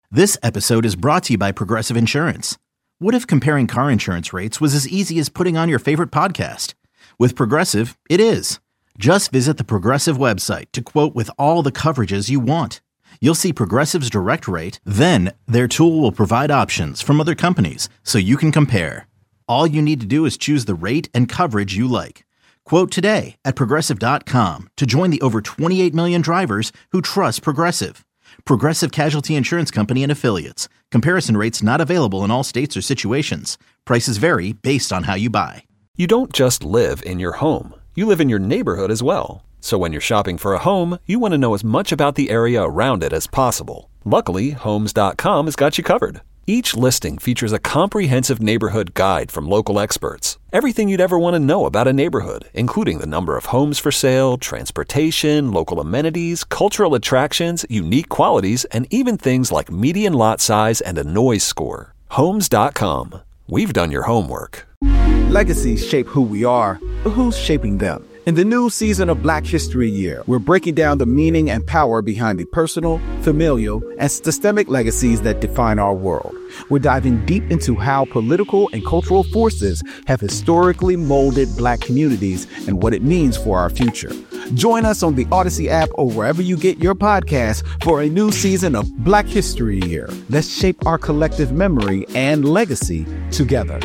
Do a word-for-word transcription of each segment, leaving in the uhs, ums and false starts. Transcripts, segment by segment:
This episode is brought to you by Progressive Insurance. What if comparing car insurance rates was as easy as putting on your favorite podcast? With Progressive, it is. Just visit the Progressive website to quote with all the coverages you want. You'll see Progressive's direct rate, then their tool will provide options from other companies so you can compare. All you need to do is choose the rate and coverage you like. Quote today at Progressive dot com to join the over twenty-eight million drivers who trust Progressive. Progressive Casualty Insurance Company and Affiliates. Comparison rates not available in all states or situations. Prices vary based on how you buy. You don't just live in your home. You live in your neighborhood as well. So when you're shopping for a home, you want to know as much about the area around it as possible. Luckily, Homes dot com has got you covered. Each listing features a comprehensive neighborhood guide from local experts. Everything you'd ever want to know about a neighborhood, including the number of homes for sale, transportation, local amenities, cultural attractions, unique qualities, and even things like median lot size and a noise score. Homes dot com. We've done your homework. Legacies shape who we are, but who's shaping them? In the new season of Black History Year, we're breaking down the meaning and power behind the personal, familial, and systemic legacies that define our world. We're diving deep into how political and cultural forces have historically molded Black communities and what it means for our future. Join us on the Odyssey app or wherever you get your podcasts for a new season of Black History Year. Let's shape our collective memory and legacy together.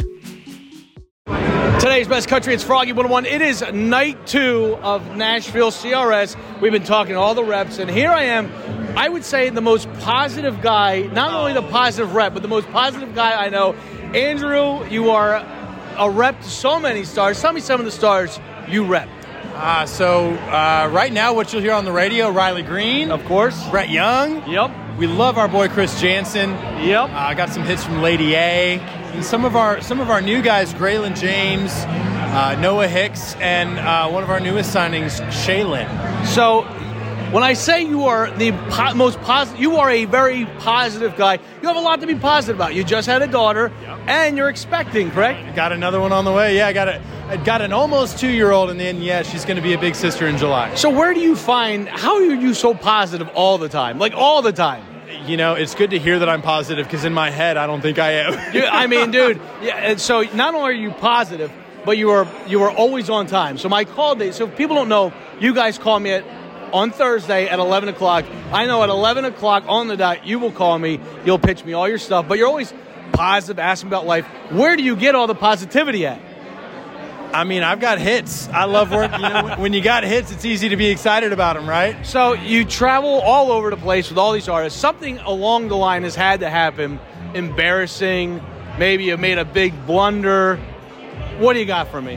Today's Best Country, it's Froggy one oh one. It is night two of Nashville C R S. We've been talking to all the reps, and here I am, I would say the most positive guy, not only the positive rep, but the most positive guy I know. Andrew, you are a rep to so many stars. Tell me some of the stars you rep. Uh, so uh, right now, what you'll hear on the radio, Riley Green. Of course. Brett Young. Yep. We love our boy Chris Jansen. Yep. I uh, got some hits from Lady A. And some of our some of our new guys, Graylin James, uh, Noah Hicks, and uh, one of our newest signings, Shaylin. So when I say you are the po- most positive, you are a very positive guy. You have a lot to be positive about. You just had a daughter, yep. And you're expecting, correct? Got another one on the way. Yeah, I got a, I got an almost two-year-old, and then, yeah, she's going to be a big sister in July. So where do you find, how are you so positive all the time? Like all the time? You know, it's good to hear that I'm positive because in my head, I don't think I am. Yeah, I mean, dude, yeah, and so not only are you positive, but you are you are always on time. So my call date, so if people don't know, you guys call me at on Thursday at eleven o'clock. I know at eleven o'clock on the dot, you will call me. You'll pitch me all your stuff, but you're always positive, asking about life. Where do you get all the positivity at? I mean, I've got hits. I love work. You know, when you got hits, it's easy to be excited about them, right? So you travel all over the place with all these artists. Something along the line has had to happen. Embarrassing. Maybe you made a big blunder. What do you got for me?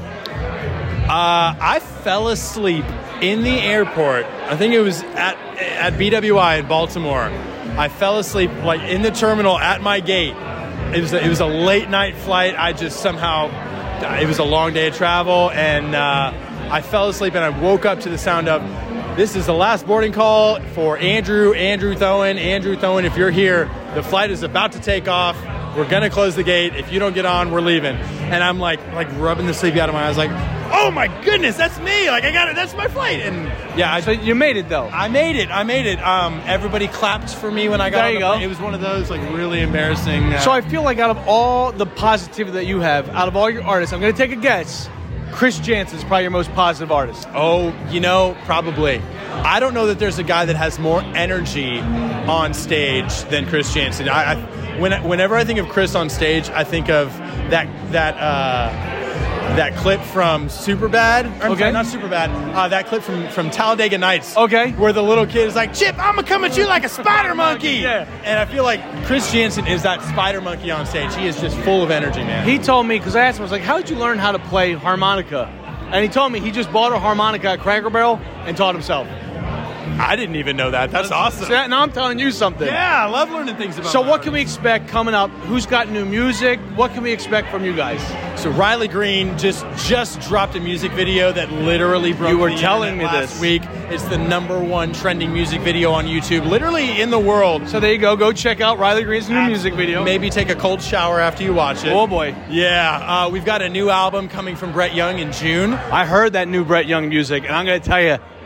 Uh, I fell asleep in the airport. I think it was at at B W I in Baltimore. I fell asleep like in the terminal at my gate. It was a, it was a late night flight. I just somehow. It was a long day of travel, and uh, I fell asleep, and I woke up to the sound of, this is the last boarding call for Andrew, Andrew Thoen. Andrew Thoen, if you're here, the flight is about to take off. We're going to close the gate. If you don't get on, we're leaving. And I'm like, like rubbing the sleep out of my eyes, like, oh my goodness, that's me. Like, I got it. That's my flight. And yeah, I, so you made it though. I made it. I made it. Um, everybody clapped for me when I got there you on the go. It was one of those like really embarrassing. Uh, so I feel like out of all the positivity that you have, out of all your artists, I'm going to take a guess. Chris Jansen is probably your most positive artist. Oh, you know, probably. I don't know that there's a guy that has more energy on stage than Chris Jansen. I, I when, whenever I think of Chris on stage, I think of that that uh, that clip from Superbad. Or, okay, sorry, not Superbad. Uh, that clip from, from Talladega Nights. Okay, where the little kid is like, "Chip, I'm gonna come at you like a spider monkey." Yeah, and I feel like Chris Jansen is that spider monkey on stage. He is just full of energy, man. He told me, because I asked him, I was like, "How did you learn how to play harmonica?" And he told me he just bought a harmonica at Cracker Barrel and taught himself. I didn't even know that. That's awesome. So now I'm telling you something. Yeah, I love learning things about So my what can we expect coming up? Who's got new music? What can we expect from you guys? So Riley Green just just dropped a music video that literally broke You were the telling me last this week. It's the number one trending music video on YouTube, literally in the world. So there you go. Go check out Riley Green's new Absolutely. music video. Maybe take a cold shower after you watch it. Oh, boy. Yeah. Uh, we've got a new album coming from Brett Young in June. I heard that new Brett Young music, and I'm going to tell you,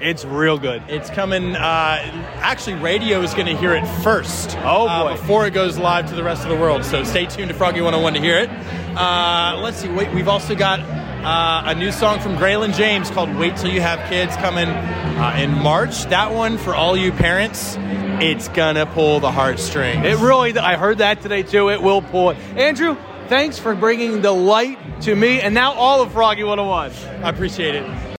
It's real good. It's coming. Uh, actually, radio is going to hear it first. Oh, boy. Uh, before it goes live to the rest of the world. So stay tuned to Froggy one oh one to hear it. Uh, let's see. Wait, we've also got uh, a new song from Graylin James called Wait Till You Have Kids coming uh, in March. That one, for all you parents, it's going to pull the heartstrings. It really, I heard that today, too. It will pull it. Andrew, thanks for bringing the light to me and now all of Froggy one oh one. I appreciate it.